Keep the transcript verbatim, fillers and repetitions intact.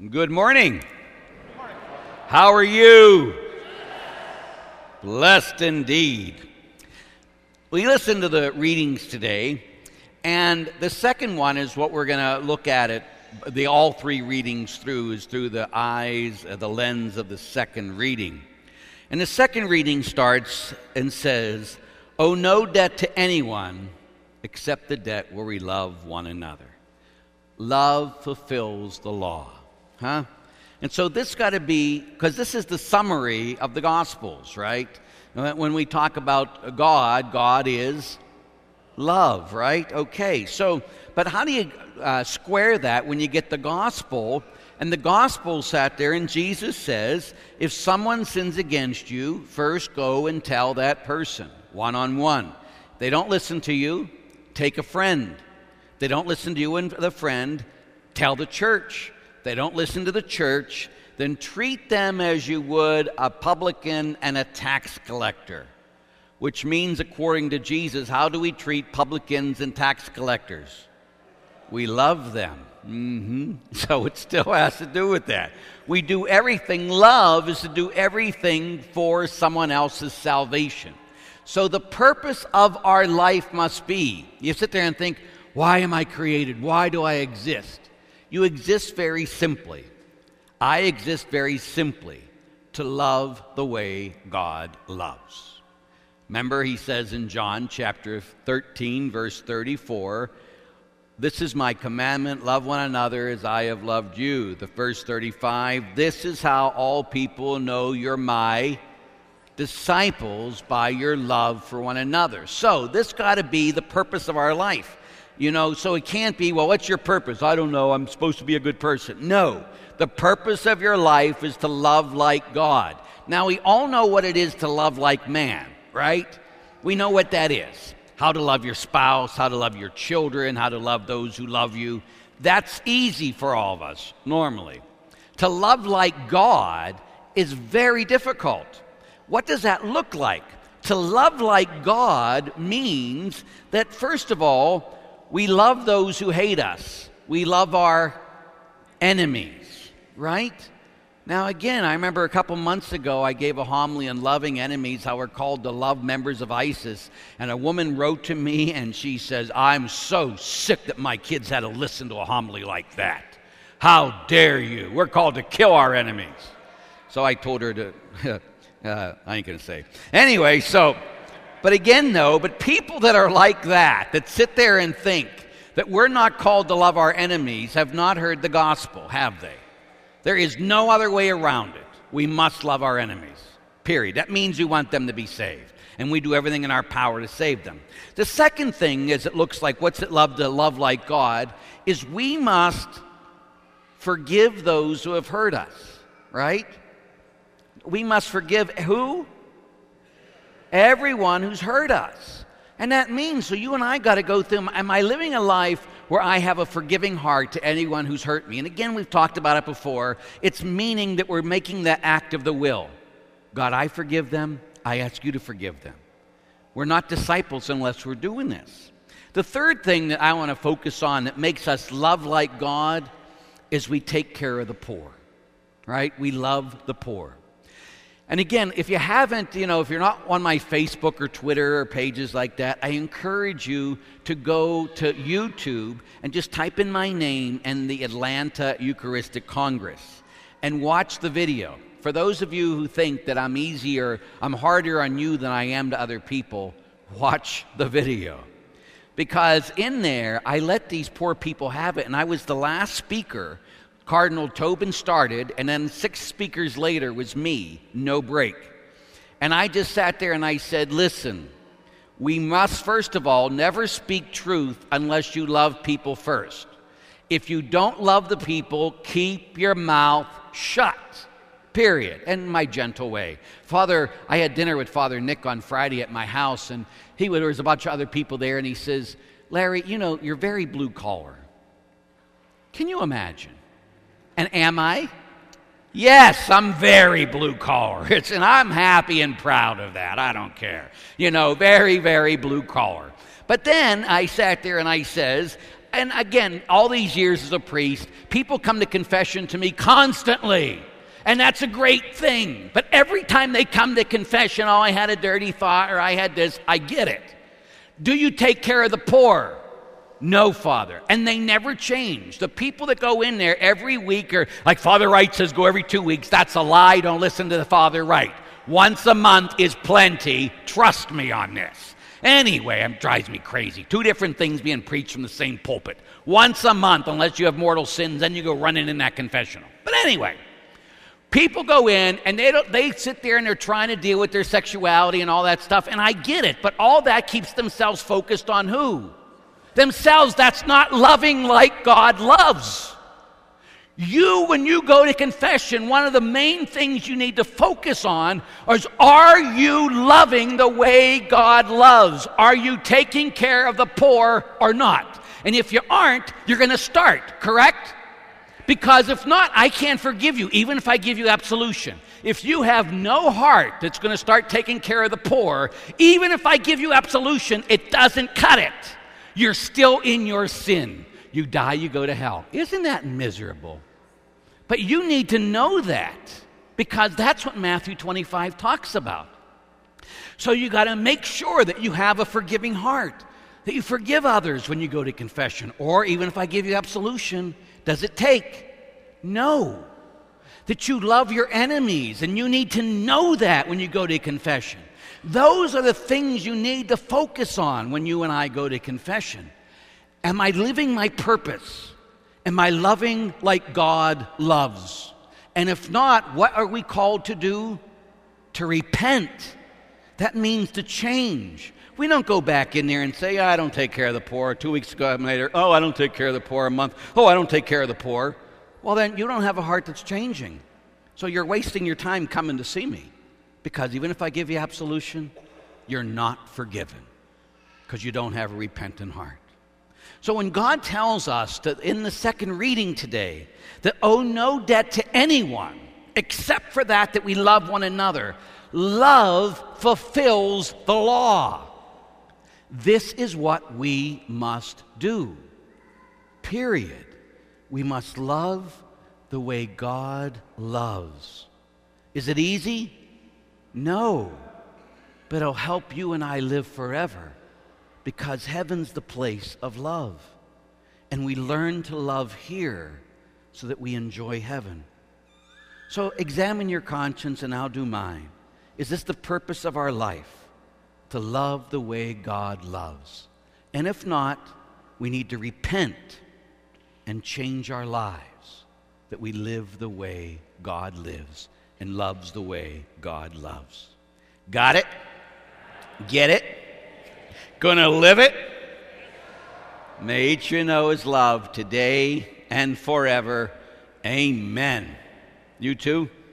Good morning. How are you? Blessed indeed. We listened to the readings today, and the second one is what we're going to look at it. The all three readings through is through the eyes, uh, the lens of the second reading. And the second reading starts and says, "Owe no debt to anyone except the debt where we love one another." Love fulfills the law. Huh? And so this got to be, because this is the summary of the Gospels, right? When we talk about God, God is love, right? Okay, so, but how do you uh, square that when you get the Gospel? And the Gospel sat there, and Jesus says, if someone sins against you, first go and tell that person, one-on-one. If they don't listen to you, take a friend. If they don't listen to you and the friend, tell the church. If they don't listen to the church, then treat them as you would a publican and a tax collector. Which means, according to Jesus, how do we treat publicans and tax collectors? We love them. Mm-hmm. So it still has to do with that. We do everything. Love is to do everything for someone else's salvation. So the purpose of our life must be, you sit there and think, why am I created? Why do I exist? You exist very simply. I exist very simply to love the way God loves. Remember, he says in John chapter thirteen, verse thirty-four, this is my commandment, love one another as I have loved you. The verse thirty-five, this is how all people know you're my disciples, by your love for one another. So this got to be the purpose of our life. You know, so it can't be, well, what's your purpose? I don't know, I'm supposed to be a good person. No, the purpose of your life is to love like God. Now, we all know what it is to love like man, right? We know what that is. How to love your spouse, how to love your children, how to love those who love you. That's easy for all of us, normally. To love like God is very difficult. What does that look like? To love like God means that, first of all, we love those who hate us. We love our enemies, right? Now, again, I remember a couple months ago, I gave a homily on loving enemies, how we're called to love members of ISIS. And a woman wrote to me, and she says, I'm so sick that my kids had to listen to a homily like that. How dare you? We're called to kill our enemies. So I told her to, uh, I ain't going to say. Anyway, so... But again, though, but people that are like that, that sit there and think that we're not called to love our enemies, have not heard the gospel, have they? There is no other way around it. We must love our enemies, period. That means we want them to be saved, and we do everything in our power to save them. The second thing, as it looks like, what's it love to love like God, is we must forgive those who have hurt us, right? We must forgive who? Everyone who's hurt us. And that means, so you and I got to go through, am I living a life where I have a forgiving heart to anyone who's hurt me? And again, we've talked about it before. It's meaning that we're making that act of the will. God, I forgive them. I ask you to forgive them. We're not disciples unless we're doing this. The third thing that I want to focus on that makes us love like God is we take care of the poor, right? We love the poor. And again, if you haven't, you know, if you're not on my Facebook or Twitter or pages like that, I encourage you to go to YouTube and just type in my name and the Atlanta Eucharistic Congress and watch the video. For those of you who think that I'm easier, I'm harder on you than I am to other people, watch the video. Because in there, I let these poor people have it, and I was the last speaker. Cardinal Tobin started, and then six speakers later was me, no break. And I just sat there and I said, listen, we must, first of all, never speak truth unless you love people first. If you don't love the people, keep your mouth shut, period, in my gentle way. Father, I had dinner with Father Nick on Friday at my house, and he there was a bunch of other people there, and he says, Larry, you know, you're very blue collar. Can you imagine? And am I? Yes, I'm very blue collar. It's, and I'm happy and proud of that. I don't care. You know, very, very blue collar. But then I sat there and I says, and again, all these years as a priest, people come to confession to me constantly. And that's a great thing. But every time they come to confession, oh, I had a dirty thought or I had this, I get it. Do you take care of the poor? No, Father. And they never change. The people that go in there every week are like Father Wright says, go every two weeks. That's a lie. Don't listen to the Father Wright. Once a month is plenty. Trust me on this. Anyway, it drives me crazy. Two different things being preached from the same pulpit. Once a month, unless you have mortal sins, then you go running in that confessional. But anyway. People go in and they don't, they sit there and they're trying to deal with their sexuality and all that stuff, and I get it, but all that keeps themselves focused on who? Themselves. That's not loving like God loves. You, when you go to confession, one of the main things you need to focus on is, are you loving the way God loves? Are you taking care of the poor or not? And if you aren't, you're going to start, correct? Because if not, I can't forgive you, even if I give you absolution. If you have no heart that's going to start taking care of the poor, even if I give you absolution, it doesn't cut it. You're still in your sin. You die, you go to hell. Isn't that miserable? But you need to know that, because that's what Matthew twenty-five talks about. So you got to make sure that you have a forgiving heart, that you forgive others when you go to confession, or even if I give you absolution, does it take? No. That you love your enemies, and you need to know that when you go to confession. Those are the things you need to focus on when you and I go to confession. Am I living my purpose? Am I loving like God loves? And if not, what are we called to do? To repent. That means to change. We don't go back in there and say, oh, I don't take care of the poor. Two weeks ago, later, oh, I don't take care of the poor. A month, oh, I don't take care of the poor. Well, then you don't have a heart that's changing. So you're wasting your time coming to see me. Because even if I give you absolution, you're not forgiven. Because you don't have a repentant heart. So when God tells us that in the second reading today, that owe no debt to anyone, except for that that we love one another, love fulfills the law. This is what we must do. Period. We must love the way God loves. Is it easy? No. But it'll help you and I live forever, because heaven's the place of love. And we learn to love here so that we enjoy heaven. So examine your conscience and I'll do mine. Is this the purpose of our life? To love the way God loves. And if not, we need to repent and change our lives, that we live the way God lives and loves the way God loves. Got it? Get it? Gonna live it? May each you know His love today and forever. Amen. You too?